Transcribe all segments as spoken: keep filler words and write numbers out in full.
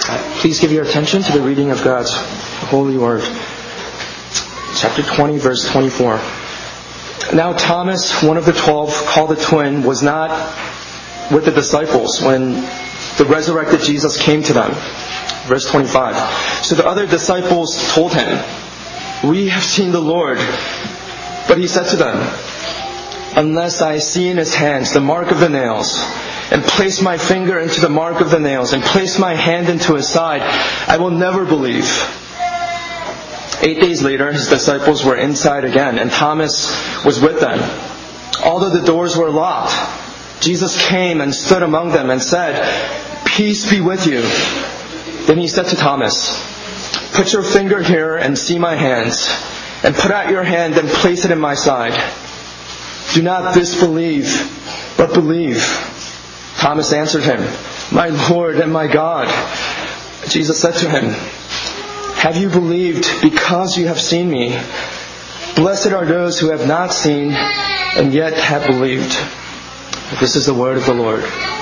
Please give your attention to the reading of God's holy word. Chapter twenty, verse twenty-four. Now Thomas, one of the twelve, called the twin, was not with the disciples when the resurrected Jesus came to them. Verse twenty-five. So the other disciples told him, "We have seen the Lord." But he said to them, "Unless I see in his hands the mark of the nails, and place my finger into the mark of the nails, and place my hand into his side, I will never believe." Eight days later, his disciples were inside again, and Thomas was with them. Although the doors were locked, Jesus came and stood among them and said, "Peace be with you." Then he said to Thomas, "Put your finger here and see my hands, and put out your hand and place it in my side. Do not disbelieve, but believe." Thomas answered him, "My Lord and my God." Jesus said to him, "Have you believed because you have seen me? Blessed are those who have not seen and yet have believed." This is the word of the Lord.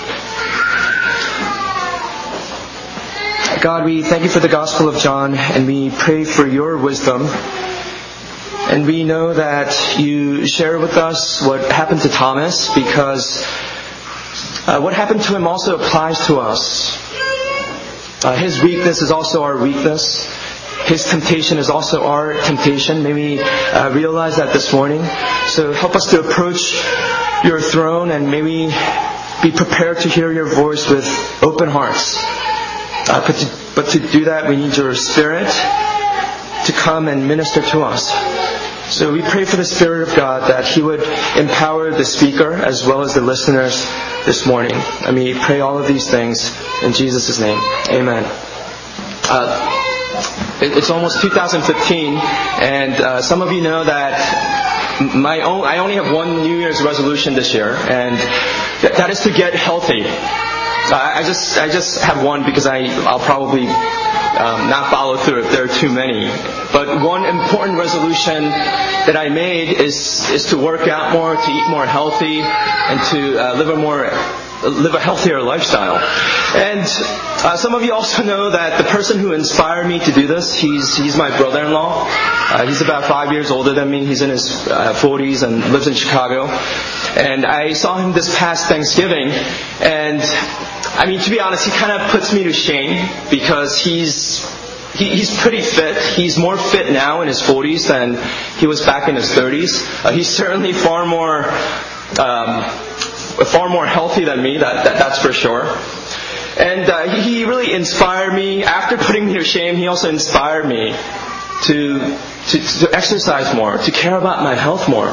God, we thank you for the Gospel of John, and we pray for your wisdom. And we know that you share with us what happened to Thomas, because uh, what happened to him also applies to us. Uh, his weakness is also our weakness. His temptation is also our temptation. May we uh, realize that this morning. So help us to approach your throne, and may we be prepared to hear your voice with open hearts. Uh, but, to, but to do that, we need your Spirit to come and minister to us. So we pray for the Spirit of God that He would empower the speaker as well as the listeners this morning. And we pray all of these things in Jesus' name. Amen. Uh, It's almost two thousand fifteen, and uh, some of you know that my own, I only have one New Year's resolution this year, and th- that is to get healthy. Uh, I just I just have one because I I'll probably um, not follow through if there are too many. But one important resolution that I made is is to work out more, to eat more healthy, and to uh, live a more live a healthier lifestyle. And uh, some of you also know that the person who inspired me to do this, he's he's my brother-in-law. Uh, he's about five years older than me. He's in his uh, forties and lives in Chicago. And I saw him this past Thanksgiving, and I mean, to be honest, he kind of puts me to shame because he's he, he's pretty fit. He's more fit now in his forties than he was back in his thirties. Uh, he's certainly far more um, far more healthy than me. That, that that's for sure. And uh, he really inspired me. After putting me to shame, he also inspired me to, to to exercise more, to care about my health more.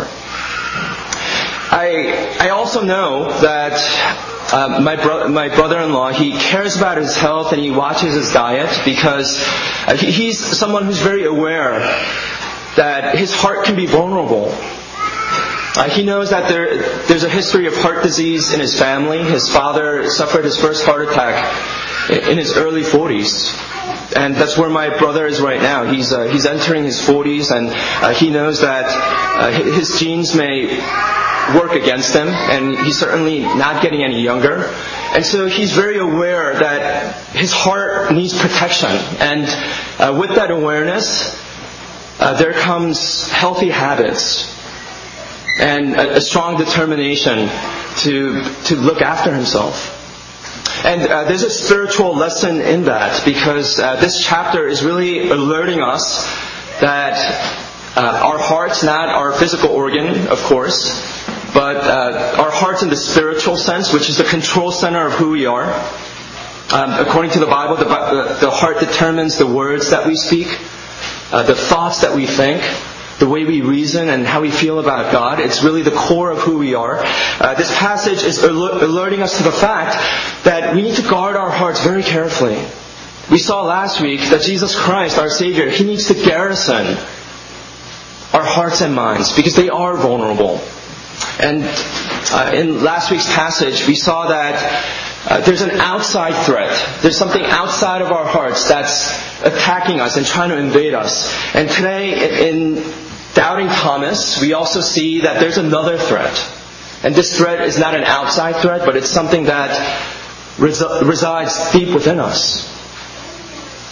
I I also know that um, my bro- my brother-in-law, he cares about his health and he watches his diet because uh, he, he's someone who's very aware that his heart can be vulnerable. Uh, he knows that there, there's a history of heart disease in his family. His father suffered his first heart attack in his early forties. And that's where my brother is right now. He's uh, he's entering his forties, and uh, he knows that uh, his genes may work against him, and he's certainly not getting any younger. And so he's very aware that his heart needs protection. And uh, with that awareness, uh, there comes healthy habits and a, a strong determination to to look after himself. And uh, there's a spiritual lesson in that, because uh, this chapter is really alerting us that uh, our hearts, not our physical organ, of course, but uh, our hearts in the spiritual sense, which is the control center of who we are. Um, according to the Bible, the, the heart determines the words that we speak, uh, the thoughts that we think, the way we reason and how we feel about God. It's really the core of who we are. Uh, this passage is aler- alerting us to the fact that we need to guard our hearts very carefully. We saw last week that Jesus Christ, our Savior, He needs to garrison our hearts and minds because they are vulnerable. And uh, in last week's passage, we saw that Uh, there's an outside threat. There's something outside of our hearts that's attacking us and trying to invade us. And today, in doubting Thomas, we also see that there's another threat. And this threat is not an outside threat, but it's something that res- resides deep within us.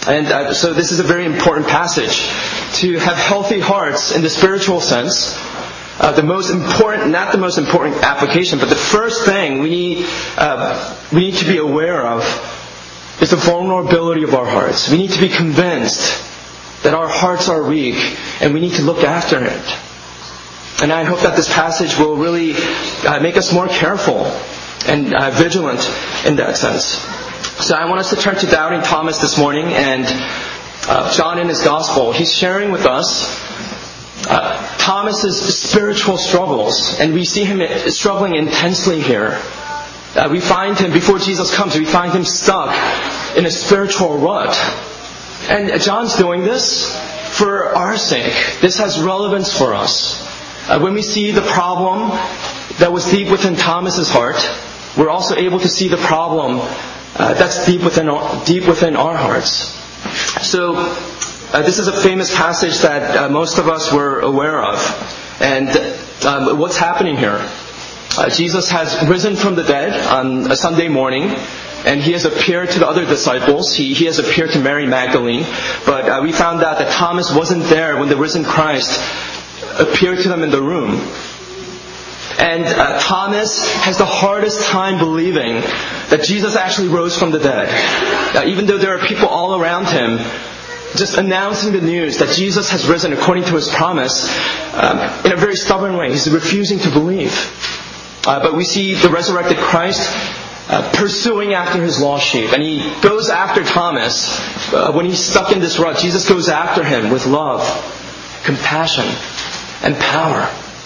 And uh, so this is a very important passage. To have healthy hearts in the spiritual sense, uh, the most important, not the most important application, but the first thing we need, uh, we need to be aware of is the vulnerability of our hearts. We need to be convinced that our hearts are weak and we need to look after it. And I hope that this passage will really uh, make us more careful and uh, vigilant in that sense. So I want us to turn to doubting Thomas this morning, and uh, John in his gospel, he's sharing with us uh, Thomas's spiritual struggles, and we see him struggling intensely here. Uh, we find him, before Jesus comes, we find him stuck in a spiritual rut. And John's doing this for our sake. This has relevance for us. Uh, when we see the problem that was deep within Thomas's heart, we're also able to see the problem uh, that's deep within our, deep within our hearts. So, uh, this is a famous passage that uh, most of us were aware of. And um, what's happening here? Uh, Jesus has risen from the dead on a Sunday morning, and He has appeared to the other disciples. He, he has appeared to Mary Magdalene. But uh, we found out that Thomas wasn't there when the risen Christ appeared to them in the room. And uh, Thomas has the hardest time believing that Jesus actually rose from the dead. Uh, even though there are people all around him just announcing the news that Jesus has risen according to His promise, um, in a very stubborn way. He's refusing to believe. Uh, but we see the resurrected Christ uh, pursuing after His lost sheep. And He goes after Thomas. Uh, when he's stuck in this rut, Jesus goes after him with love, compassion, and power.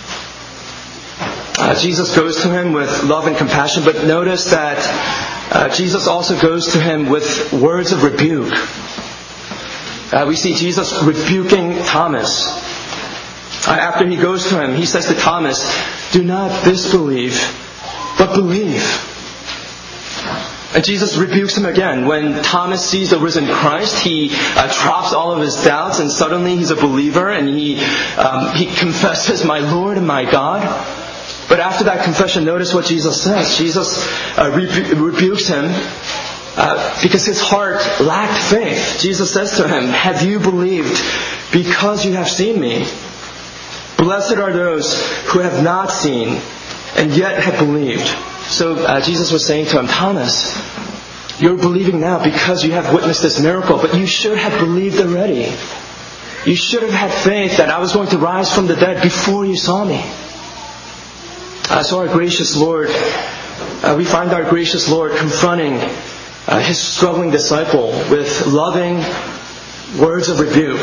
Uh, Jesus goes to him with love and compassion, but notice that uh, Jesus also goes to him with words of rebuke. Uh, we see Jesus rebuking Thomas. Uh, after He goes to him, He says to Thomas, "Do not disbelieve, but believe." And Jesus rebukes him again. When Thomas sees the risen Christ, he uh, drops all of his doubts, and suddenly he's a believer, and he um, he confesses, "My Lord and my God." But after that confession, notice what Jesus says. Jesus uh, rebu- rebukes him uh, because his heart lacked faith. Jesus says to him, "Have you believed because you have seen me? Blessed are those who have not seen and yet have believed." So uh, Jesus was saying to him, "Thomas, you're believing now because you have witnessed this miracle, but you should have believed already. You should have had faith that I was going to rise from the dead before you saw me." Uh, so our gracious Lord, uh, we find our gracious Lord confronting uh, His struggling disciple with loving words of rebuke.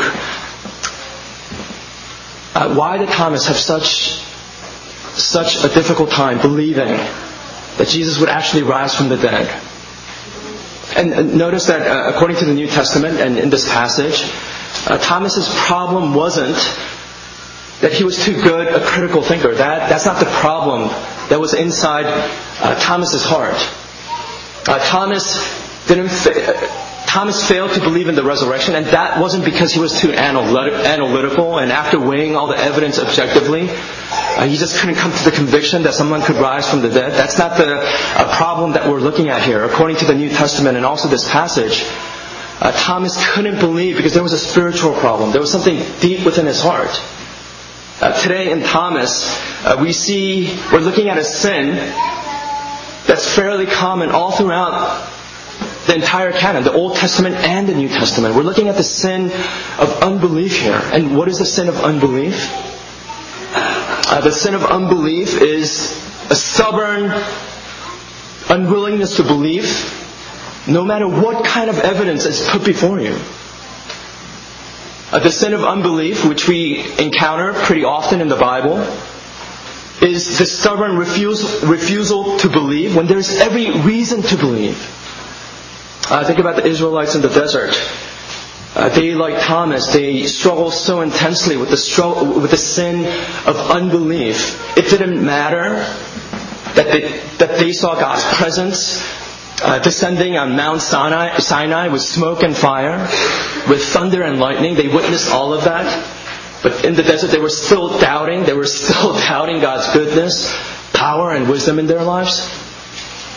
Uh, why did Thomas have such such a difficult time believing that Jesus would actually rise from the dead? And uh, notice that uh, according to the New Testament and in this passage, uh, Thomas's problem wasn't that he was too good a critical thinker. That that's not the problem that was inside uh, Thomas's heart. Uh, Thomas didn't. Fa- Thomas failed to believe in the resurrection, and that wasn't because he was too analytical, and after weighing all the evidence objectively, uh, he just couldn't come to the conviction that someone could rise from the dead. That's not the uh, problem that we're looking at here. According to the New Testament and also this passage, uh, Thomas couldn't believe because there was a spiritual problem. There was something deep within his heart. Uh, today in Thomas, uh, we see, we're looking at a sin that's fairly common all throughout the entire canon, the Old Testament and the New Testament. We're looking at the sin of unbelief here. And what is the sin of unbelief? Uh, the sin of unbelief is a stubborn unwillingness to believe no matter what kind of evidence is put before you. Uh, the sin of unbelief, which we encounter pretty often in the Bible, is the stubborn refusal, refusal to believe when there's every reason to believe. Uh, think about the Israelites in the desert. Uh, they, like Thomas, they struggled so intensely with the struggle, with the sin of unbelief. It didn't matter that they, that they saw God's presence uh, descending on Mount Sinai, Sinai with smoke and fire, with thunder and lightning. They witnessed all of that. But in the desert, they were still doubting. They were still doubting God's goodness, power, and wisdom in their lives.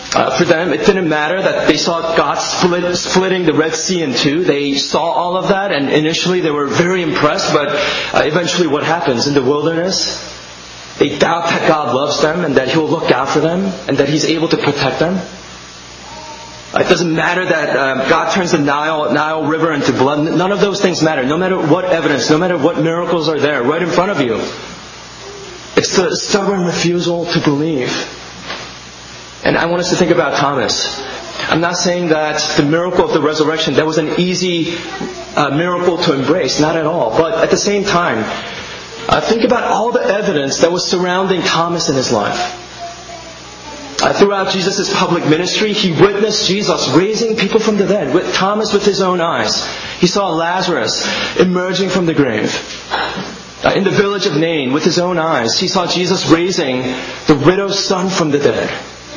Uh, for them, it didn't matter that they saw God split, splitting the Red Sea in two. They saw all of that, and initially they were very impressed, but uh, eventually what happens? In the wilderness, they doubt that God loves them and that He will look after them and that He's able to protect them. Uh, it doesn't matter that um, God turns the Nile, Nile River into blood. None of those things matter. No matter what evidence, no matter what miracles are there right in front of you. It's the stubborn refusal to believe. And I want us to think about Thomas. I'm not saying that the miracle of the resurrection, that was an easy uh, miracle to embrace. Not at all. But at the same time, uh, think about all the evidence that was surrounding Thomas in his life. Uh, throughout Jesus' public ministry, he witnessed Jesus raising people from the dead. With Thomas with his own eyes. He saw Lazarus emerging from the grave. Uh, in the village of Nain, with his own eyes, he saw Jesus raising the widow's son from the dead.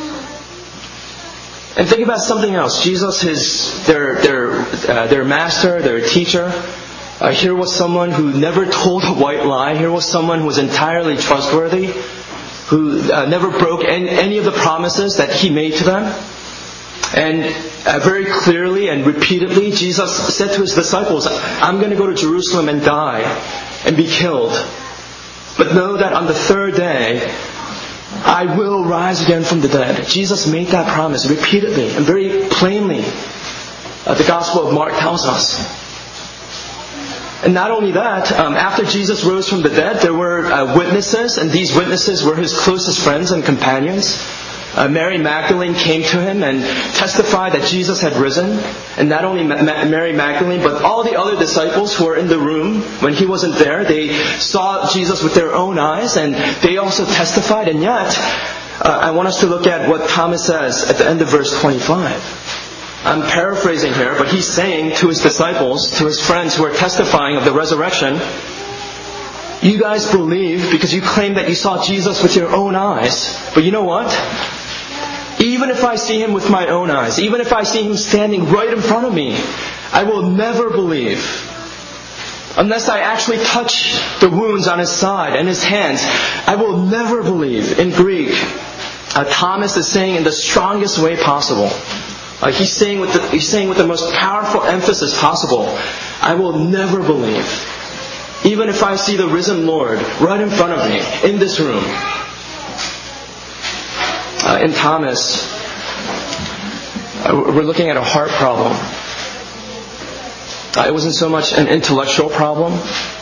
And think about something else. Jesus, his their their uh, their master, their teacher. Uh, here was someone who never told a white lie. Here was someone who was entirely trustworthy, who uh, never broke any, any of the promises that He made to them. And uh, very clearly and repeatedly, Jesus said to His disciples, "I'm going to go to Jerusalem and die and be killed. But know that on the third day, I will rise again from the dead." Jesus made that promise repeatedly and very plainly. Uh, the Gospel of Mark tells us. And not only that, um, after Jesus rose from the dead, there were uh, witnesses, and these witnesses were His closest friends and companions. Uh, Mary Magdalene came to Him and testified that Jesus had risen. And not only Ma- Ma- Mary Magdalene, but all the other disciples who were in the room when He wasn't there, they saw Jesus with their own eyes, and they also testified. And yet, uh, I want us to look at what Thomas says at the end of verse twenty-five. I'm paraphrasing here, but he's saying to his disciples, to his friends who are testifying of the resurrection, "You guys believe because you claim that you saw Jesus with your own eyes. But you know what? Even if I see Him with my own eyes, even if I see Him standing right in front of me, I will never believe. Unless I actually touch the wounds on His side and His hands, I will never believe." In Greek, uh, Thomas is saying in the strongest way possible. Uh, he's saying with the, he's saying with the most powerful emphasis possible, "I will never believe. Even if I see the risen Lord right in front of me, in this room." Uh, in Thomas, uh, we're looking at a heart problem. Uh, it wasn't so much an intellectual problem.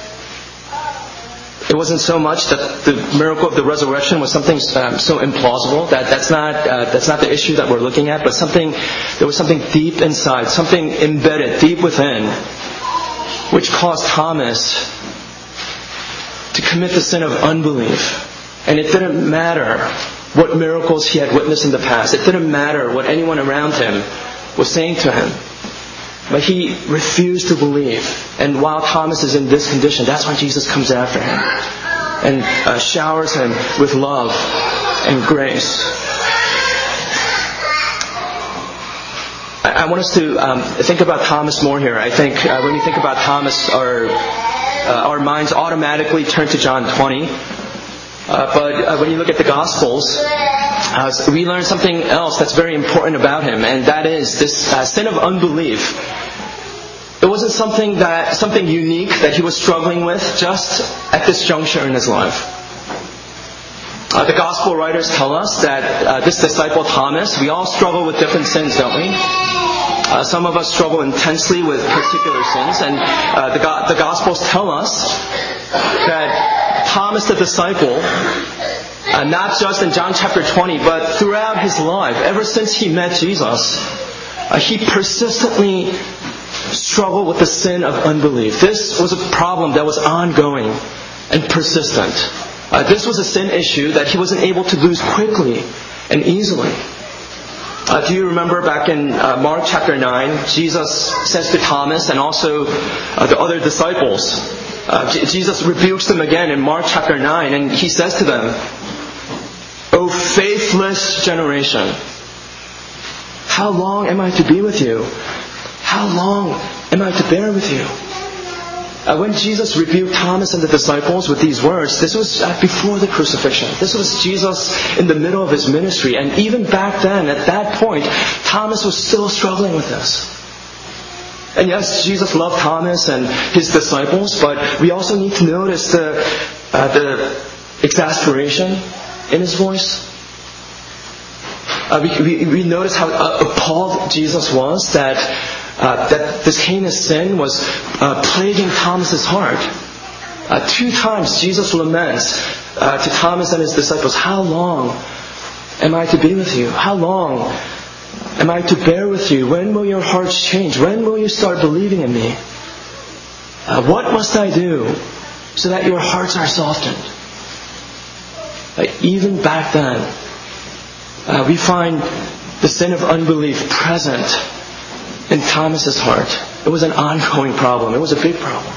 It wasn't so much that the miracle of the resurrection was something um, so implausible. That that's not uh, that's not the issue that we're looking at. But something there was something deep inside, something embedded deep within, which caused Thomas to commit the sin of unbelief. And it didn't matter what miracles he had witnessed in the past. It didn't matter what anyone around him was saying to him. But he refused to believe. And while Thomas is in this condition, that's when Jesus comes after him and uh, showers him with love and grace. I, I want us to um, think about Thomas more here. I think uh, when you think about Thomas, our, uh, our minds automatically turn to John twenty. Uh, but uh, when you look at the Gospels, uh, we learn something else that's very important about him, and that is this uh, sin of unbelief. It wasn't something that something unique that he was struggling with just at this juncture in his life. Uh, the Gospel writers tell us that uh, this disciple Thomas, we all struggle with different sins, don't we? Uh, some of us struggle intensely with particular sins, and uh, the, go- the Gospels tell us that Thomas the disciple, uh, not just in John chapter twenty, but throughout his life, ever since he met Jesus, uh, he persistently struggled with the sin of unbelief. This was a problem that was ongoing and persistent. Uh, this was a sin issue that he wasn't able to lose quickly and easily. Uh, do you remember back in uh, Mark chapter nine, Jesus says to Thomas and also uh, the other disciples, Uh, J- Jesus rebukes them again in Mark chapter nine, and He says to them, "O faithless generation, how long am I to be with you? How long am I to bear with you?" Uh, when Jesus rebuked Thomas and the disciples with these words, this was uh, before the crucifixion. This was Jesus in the middle of his ministry. And even back then, at that point, Thomas was still struggling with this. And yes, Jesus loved Thomas and his disciples, but we also need to notice the, uh, the exasperation in his voice. Uh, we, we, we notice how uh, appalled Jesus was that uh, that this heinous sin was uh, plaguing Thomas's heart. Uh, two times Jesus laments uh, to Thomas and his disciples, "How long am I to be with you? How long am I to bear with you? When will your hearts change? When will you start believing in me? Uh, what must I do so that your hearts are softened?" Uh, even back then, uh, we find the sin of unbelief present in Thomas's heart. It was an ongoing problem. It was a big problem.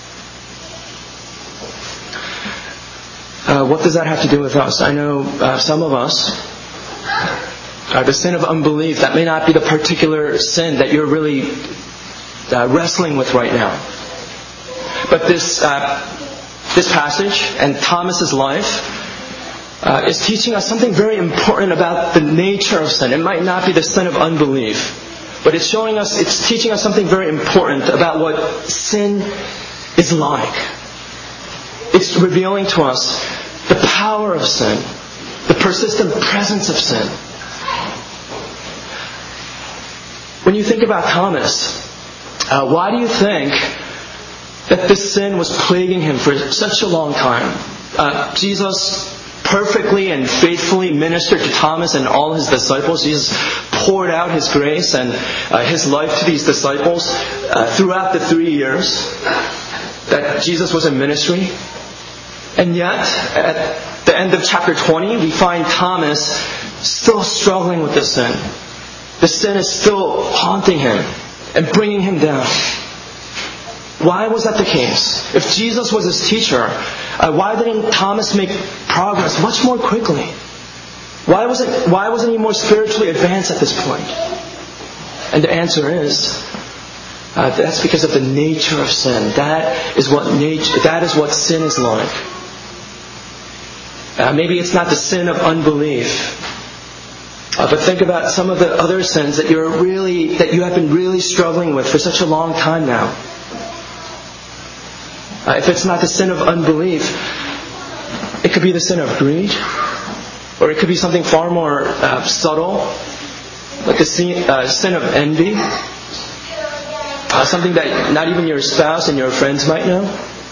Uh, what does that have to do with us? I know uh, some of us, uh, the sin of unbelief, that may not be the particular sin that you're really uh, wrestling with right now. But this uh, this passage and Thomas's life uh, is teaching us something very important about the nature of sin. It might not be the sin of unbelief, but it's showing us, it's teaching us something very important about what sin is like. It's revealing to us the power of sin, the persistent presence of sin. When you think about Thomas, uh, why do you think that this sin was plaguing him for such a long time? Uh, Jesus perfectly and faithfully ministered to Thomas and all his disciples. Jesus poured out his grace and uh, his life to these disciples uh, throughout the three years that Jesus was in ministry. And yet, at the end of chapter twenty, we find Thomas still struggling with this sin. The sin is still haunting him and bringing him down. Why was that the case? If Jesus was his teacher, uh, why didn't Thomas make progress much more quickly? Why wasn't, why wasn't he more spiritually advanced at this point? And the answer is, uh, that's because of the nature of sin. That is what nature, that is what sin is like. Uh, maybe it's not the sin of unbelief. Uh, but think about some of the other sins that you're really, that you have been really struggling with for such a long time now. Uh, if it's not the sin of unbelief, it could be the sin of greed, or it could be something far more uh, subtle, like the sin, uh, sin of envy, uh, something that not even your spouse and your friends might know.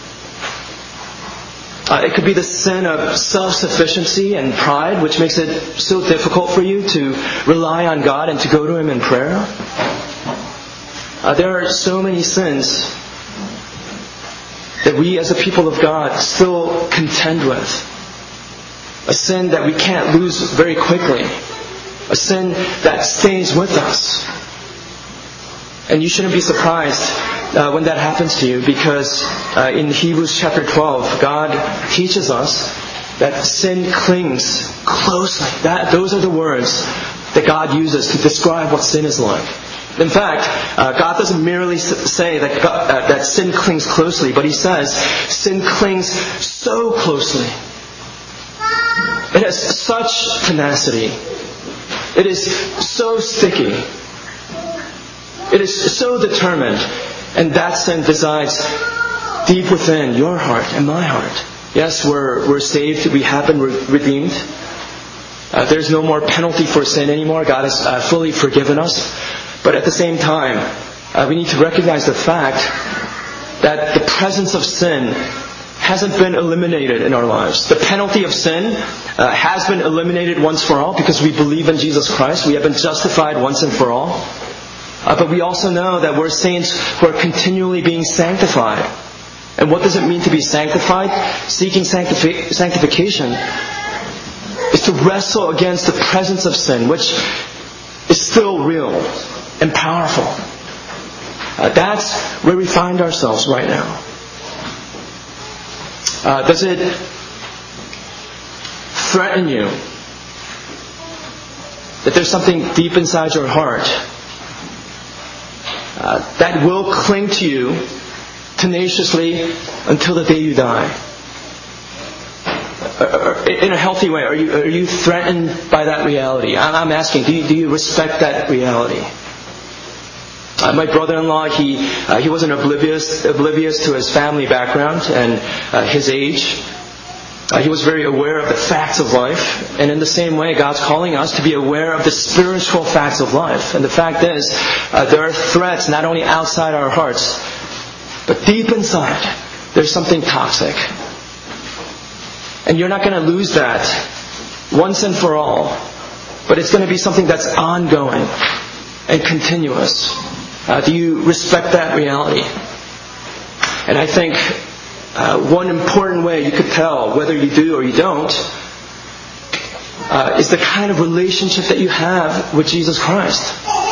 Uh, it could be the sin of self-sufficiency and pride, which makes it so difficult for you to rely on God and to go to Him in prayer. Uh, there are so many sins that we as a people of God still contend with. A sin that we can't lose very quickly. A sin that stays with us. And you shouldn't be surprised uh, when that happens to you, because uh, in Hebrews chapter twelve, God teaches us that sin clings closely. That, those are the words that God uses to describe what sin is like. In fact, uh, God doesn't merely say that, God, uh, that sin clings closely, but He says sin clings so closely. It has such tenacity. It is so sticky. It is so determined. And that sin resides deep within your heart and my heart. Yes, we're, we're saved. We have been re- redeemed. Uh, there's no more penalty for sin anymore. God has uh, fully forgiven us. But at the same time, uh, we need to recognize the fact that the presence of sin hasn't been eliminated in our lives. The penalty of sin uh, has been eliminated once for all because we believe in Jesus Christ. We have been justified once and for all. Uh, but we also know that we're saints who are continually being sanctified. And what does it mean to be sanctified? Seeking sanctifi- sanctification is to wrestle against the presence of sin, which is still real and powerful. Uh, that's where we find ourselves right now. Uh, does it threaten you that there's something deep inside your heart uh, that will cling to you tenaciously until the day you die? In a healthy way, are you are you threatened by that reality? I'm asking, do you, do you respect that reality? Uh, my brother-in-law, he uh, he wasn't oblivious oblivious to his family background and uh, his age. Uh, he was very aware of the facts of life, and in the same way, God's calling us to be aware of the spiritual facts of life. And the fact is, uh, there are threats not only outside our hearts, but deep inside. There's something toxic, and you're not going to lose that once and for all. But it's going to be something that's ongoing and continuous. Uh, do you respect that reality? And I think uh, one important way you could tell whether you do or you don't uh, is the kind of relationship that you have with Jesus Christ.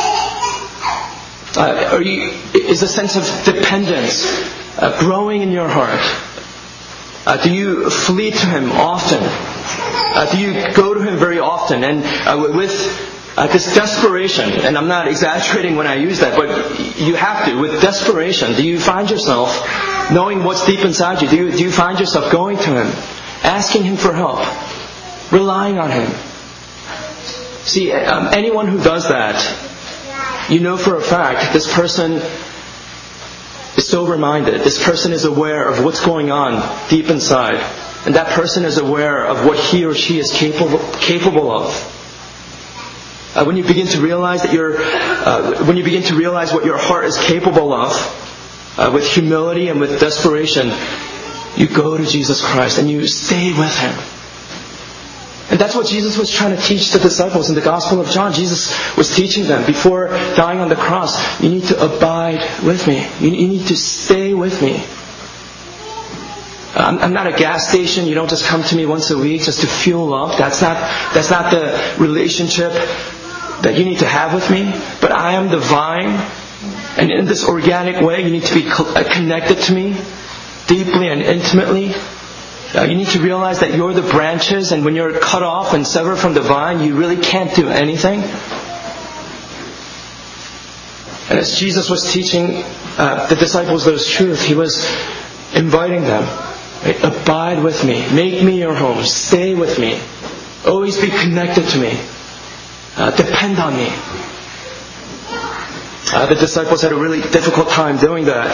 Uh, are you, is a sense of dependence uh, growing in your heart? Uh, do you flee to Him often? Uh, do you go to Him very often? And uh, with Uh, this desperation, and I'm not exaggerating when I use that, but you have to. With desperation, do you find yourself knowing what's deep inside you? Do you, do you find yourself going to Him, asking Him for help, relying on Him? See, um, anyone who does that, you know for a fact this person is sober-minded. This person is aware of what's going on deep inside, and that person is aware of what he or she is capable capable of. Uh, when you begin to realize that you're, uh, when you begin to realize what your heart is capable of, uh, with humility and with desperation, you go to Jesus Christ and you stay with Him. And that's what Jesus was trying to teach the disciples in the Gospel of John. Jesus was teaching them before dying on the cross, you need to abide with me. You, you need to stay with me. I'm, I'm not a gas station. You don't just come to me once a week just to fuel up. That's not, that's not the relationship that you need to have with me. But I am the vine, and in this organic way you need to be connected to me deeply and intimately. Uh, you need to realize that you're the branches, and when you're cut off and severed from the vine, you really can't do anything. And as Jesus was teaching uh, the disciples those truths, He was inviting them, right? Abide with me, make me your home, stay with me, always be connected to me. Uh, depend on me. Uh, the disciples had a really difficult time doing that.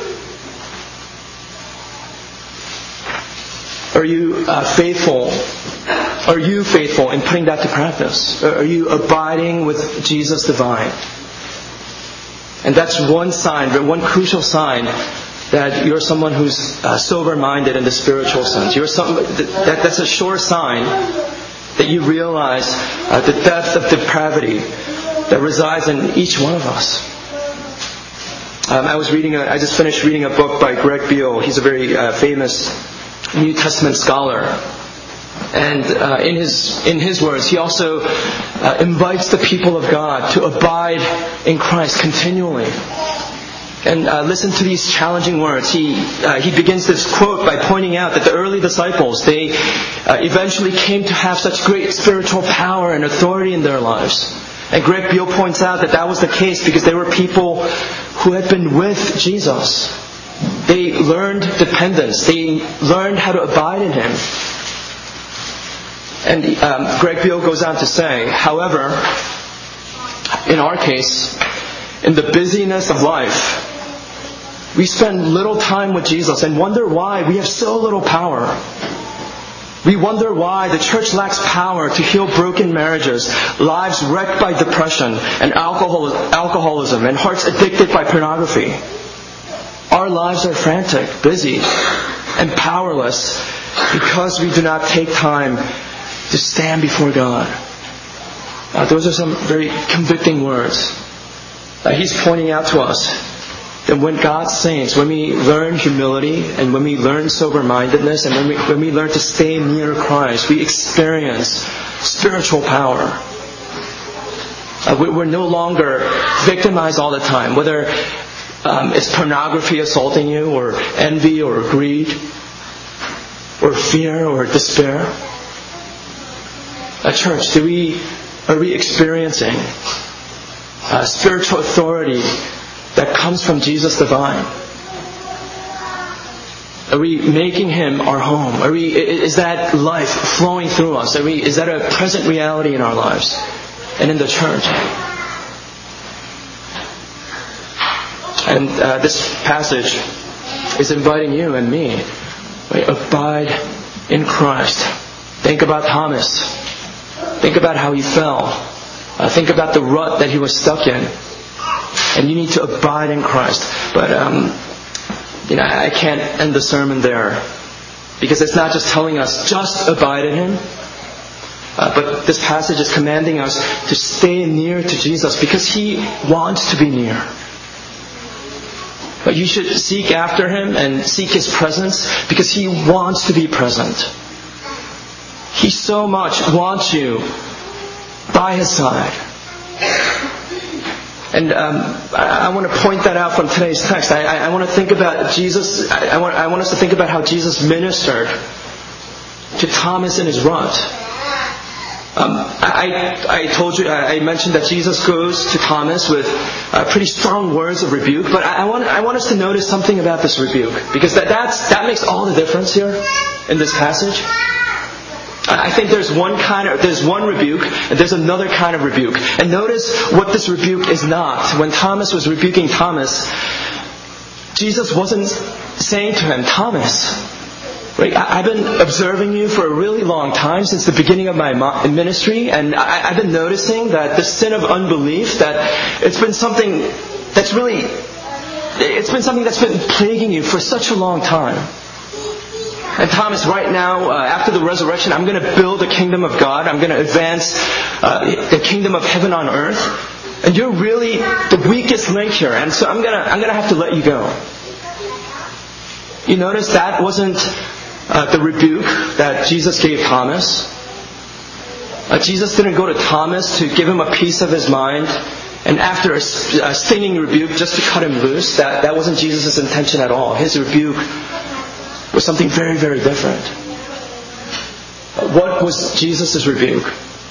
Are you uh, faithful? Are you faithful in putting that to practice? Are you abiding with Jesus the vine? And that's one sign, one crucial sign that you're someone who's uh, sober-minded in the spiritual sense. You're some, that, that's a sure sign that you realize uh, the depth of depravity that resides in each one of us. Um, I was reading. A, I just finished reading a book by Greg Beale. He's a very uh, famous New Testament scholar, and uh, in his in his words, he also uh, invites the people of God to abide in Christ continually. And uh, listen to these challenging words. He uh, he begins this quote by pointing out that the early disciples, they uh, eventually came to have such great spiritual power and authority in their lives. And Greg Beale points out that that was the case because they were people who had been with Jesus. They learned dependence. They learned how to abide in Him. And um, Greg Beale goes on to say, however, in our case, in the busyness of life, we spend little time with Jesus and wonder why we have so little power. We wonder why the church lacks power to heal broken marriages, lives wrecked by depression and alcohol, alcoholism, and hearts addicted by pornography. Our lives are frantic, busy, and powerless because we do not take time to stand before God. Uh, those are some very convicting words. Uh, he's pointing out to us that when God's saints, when we learn humility and when we learn sober-mindedness and when we, when we learn to stay near Christ, we experience spiritual power. Uh, we, we're no longer victimized all the time, whether um, it's pornography assaulting you, or envy, or greed, or fear, or despair. At church, do we are we experiencing uh, spiritual authority that comes from Jesus the vine? Are we making Him our home? Are we, is that life flowing through us? Are we, is that a present reality in our lives and in the church? And uh, this passage is inviting you and me, right? Abide in Christ. Think about Thomas. Think about how he fell. Uh, think about the rut that he was stuck in. And you need to abide in Christ. But um, you know, I can't end the sermon there, because it's not just telling us just abide in Him, uh, but this passage is commanding us to stay near to Jesus because He wants to be near. But you should seek after Him and seek His presence because He wants to be present. He so much wants you by His side. And um, I, I want to point that out from today's text. I, I, I want to think about Jesus. I, I, want, I want us to think about how Jesus ministered to Thomas in his rut. Um, I, I told you, I mentioned that Jesus goes to Thomas with uh, pretty strong words of rebuke. But I, I want, I want us to notice something about this rebuke, because that, that's, that makes all the difference here in this passage. I think there's one kind of, there's one rebuke, and there's another kind of rebuke. And notice what this rebuke is not. When Thomas was rebuking Thomas, Jesus wasn't saying to him, Thomas, right, I've been observing you for a really long time, since the beginning of my ministry, and I've been noticing that the sin of unbelief, that it's been something that's really, it's been something that's been plaguing you for such a long time. And Thomas, right now, uh, after the resurrection, I'm going to build the kingdom of God. I'm going to advance uh, the kingdom of heaven on earth. And you're really the weakest link here. And so I'm going to I'm going to have to let you go. You notice that wasn't uh, the rebuke that Jesus gave Thomas. Uh, Jesus didn't go to Thomas to give him a piece of his mind. And after a, a stinging rebuke, just to cut him loose. That, that wasn't Jesus' intention at all. His rebuke was something very, very different. What was Jesus' rebuke?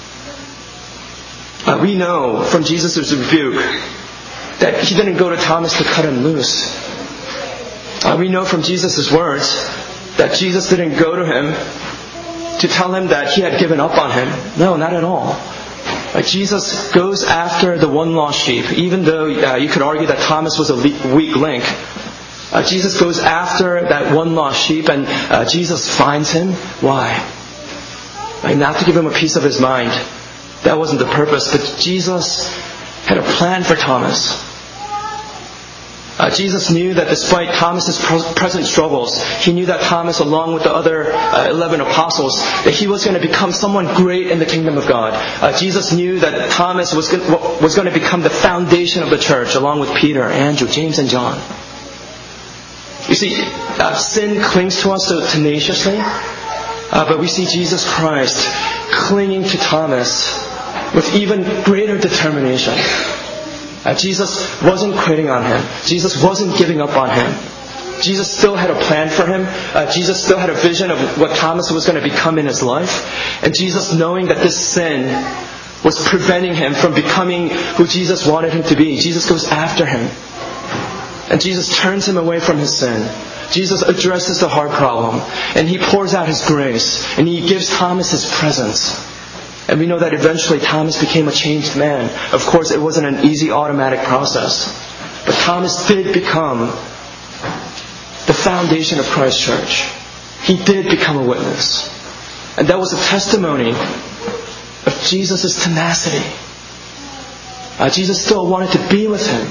Uh, we know from Jesus' rebuke that He didn't go to Thomas to cut him loose. Uh, we know from Jesus' words that Jesus didn't go to him to tell him that He had given up on him. No, not at all. Uh, Jesus goes after the one lost sheep, even though uh, you could argue that Thomas was a le- weak link. Uh, Jesus goes after that one lost sheep, and uh, Jesus finds him. Why? Like, not to give him a piece of his mind. That wasn't the purpose. But Jesus had a plan for Thomas. Uh, Jesus knew that despite Thomas' present struggles, He knew that Thomas, along with the other uh, eleven apostles, that he was going to become someone great in the kingdom of God. Uh, Jesus knew that Thomas was going, was going to become the foundation of the church, along with Peter, Andrew, James, and John. You see, uh, sin clings to us so tenaciously, uh, but we see Jesus Christ clinging to Thomas with even greater determination. Uh, Jesus wasn't quitting on him. Jesus wasn't giving up on him. Jesus still had a plan for him. Uh, Jesus still had a vision of what Thomas was going to become in his life. And Jesus, knowing that this sin was preventing him from becoming who Jesus wanted him to be, Jesus goes after him. And Jesus turns him away from his sin. Jesus addresses the heart problem. And He pours out His grace. And He gives Thomas His presence. And we know that eventually Thomas became a changed man. Of course, it wasn't an easy automatic process. But Thomas did become the foundation of Christ's church. He did become a witness. And that was a testimony of Jesus' tenacity. Uh, Jesus still wanted to be with him.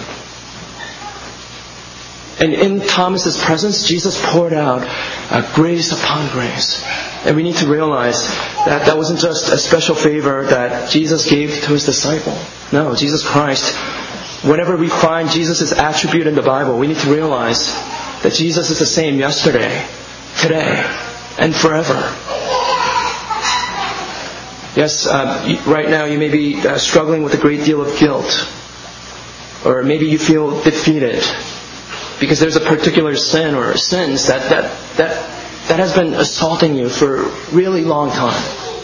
And in Thomas' presence, Jesus poured out uh, grace upon grace. And we need to realize that that wasn't just a special favor that Jesus gave to His disciple. No, Jesus Christ, whenever we find Jesus' attribute in the Bible, we need to realize that Jesus is the same yesterday, today, and forever. Yes, uh, right now you may be uh, struggling with a great deal of guilt. Or maybe you feel defeated because there's a particular sin or sins that, that, that, that has been assaulting you for a really long time.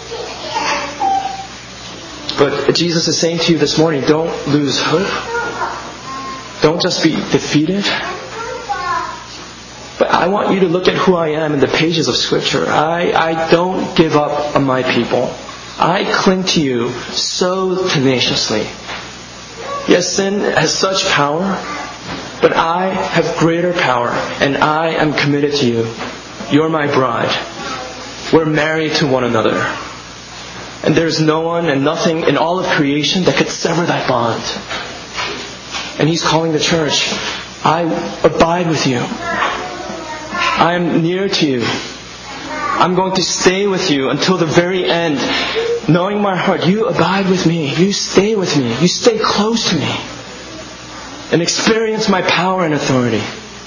But Jesus is saying to you this morning, don't lose hope. Don't just be defeated, But I want you to look at who I am in the pages of Scripture. I, I don't give up on my people. I cling to you so tenaciously. Yes, sin has such power, but I have greater power, and I am committed to you. You're my bride. We're married to one another. And there's no one and nothing in all of creation that could sever that bond. And He's calling the church. I abide with you. I am near to you. I'm going to stay with you until the very end. Knowing my heart, you abide with me. You stay with me. You stay close to me. And experience my power and authority.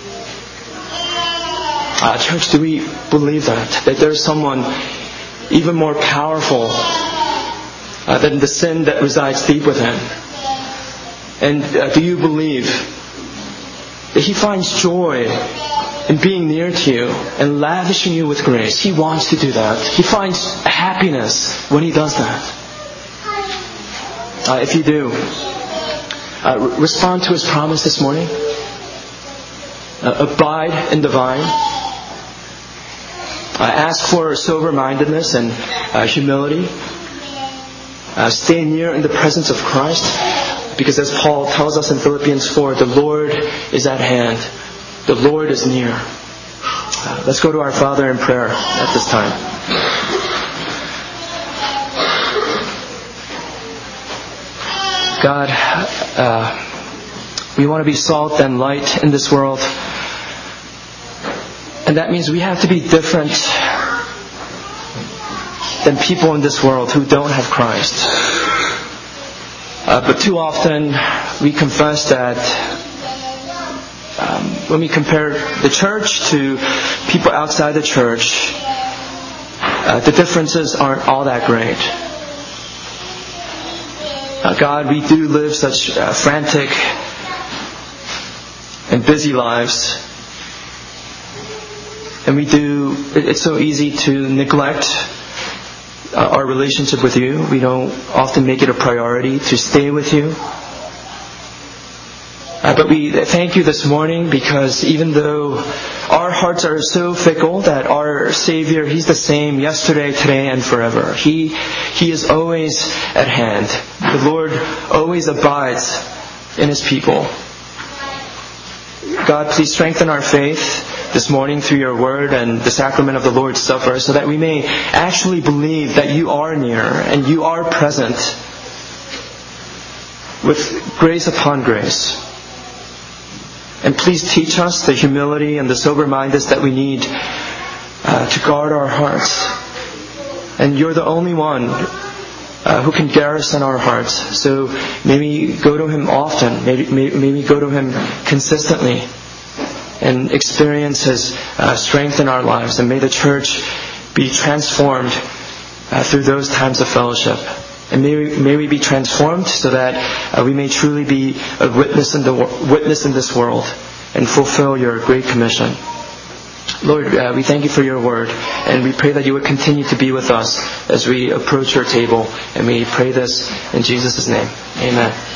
Uh, church, do we believe that? That there's someone even more powerful uh, than the sin that resides deep within? And uh, do you believe that He finds joy in being near to you and lavishing you with grace? He wants to do that. He finds happiness when He does that. Uh, if you do, uh, respond to His promise this morning. Uh, abide in the vine. Uh, ask for sober-mindedness and uh, humility. Uh, stay near in the presence of Christ. Because as Paul tells us in Philippians four, the Lord is at hand. The Lord is near. Uh, let's go to our Father in prayer at this time. God, uh, we want to be salt and light in this world. And that means we have to be different than people in this world who don't have Christ. Uh, but too often we confess that um, when we compare the church to people outside the church, uh, the differences aren't all that great. Uh, God, we do live such uh, frantic and busy lives. And we do, it's so easy to neglect uh, our relationship with you. We don't often make it a priority to stay with you. Uh, but we thank you this morning because even though our hearts are so fickle that our Savior, He's the same yesterday, today, and forever. He, He is always at hand. The Lord always abides in His people. God, please strengthen our faith this morning through your word and the sacrament of the Lord's Supper so that we may actually believe that you are near and you are present with grace upon grace. And please teach us the humility and the sober-mindedness that we need uh, to guard our hearts. And you're the only one uh, who can garrison our hearts. So may we go to Him often. May, may, may we go to Him consistently and experience His uh, strength in our lives. And may the church be transformed uh, through those times of fellowship. And may we, may we be transformed so that uh, we may truly be a witness in the witness in this world and fulfill your great commission. Lord, uh, we thank you for your word, and we pray that you would continue to be with us as we approach your table. And we pray this in Jesus' name. Amen.